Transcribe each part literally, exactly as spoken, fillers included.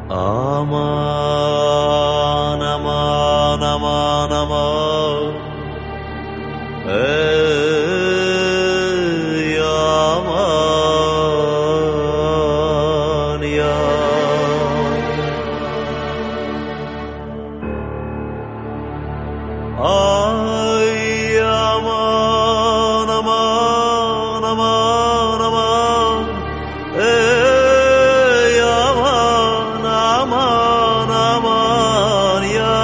Aman aman aman aman, ey aman ya. Ay aman aman aman aman, ey aman aman aman ya.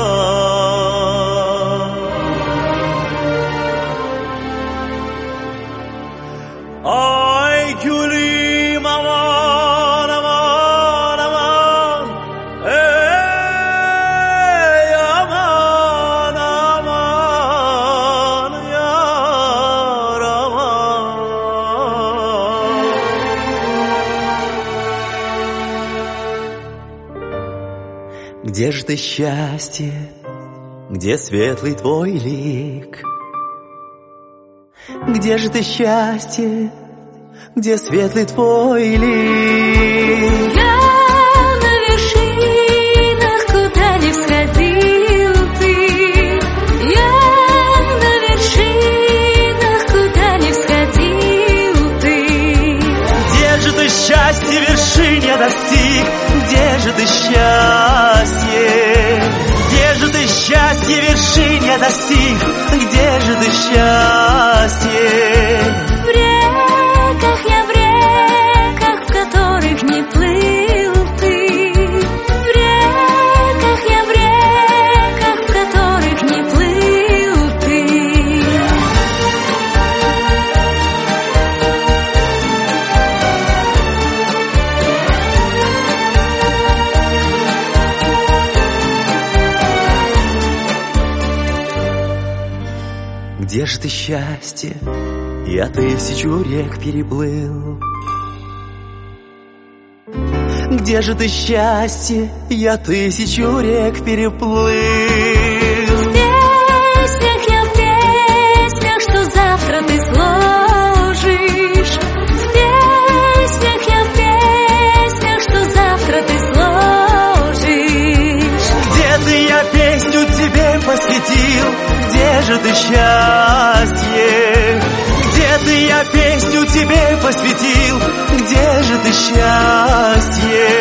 Ay gülüm aman aman aman, ey aman aman yar aman. Где же ты, счастье, где светлый твой лик? Где же ты, счастье, где светлый твой лик? Я на вершинах, куда не всходил ты. Я на вершинах, куда не всходил ты. Где же ты, счастье, вершин я достиг? Где же ты, счастье? Где же ты, счастье, вершин я достиг? Где же ты, счастье? В реках я, в реках, в которых не плыл ты. В реках я, в реках, в которых не плыл ты. Где же ты, счастье? Я тысячу рек переплыл. Где же ты, счастье? Я тысячу рек переплыл. В песнях я, в песнях, что завтра ты сложишь. В песнях я, в песнях, что завтра ты сложишь. Где ты, я песню тебе посвятил? Где же ты, счастье? Где ты, я песню тебе посвятил? Где же ты, счастье?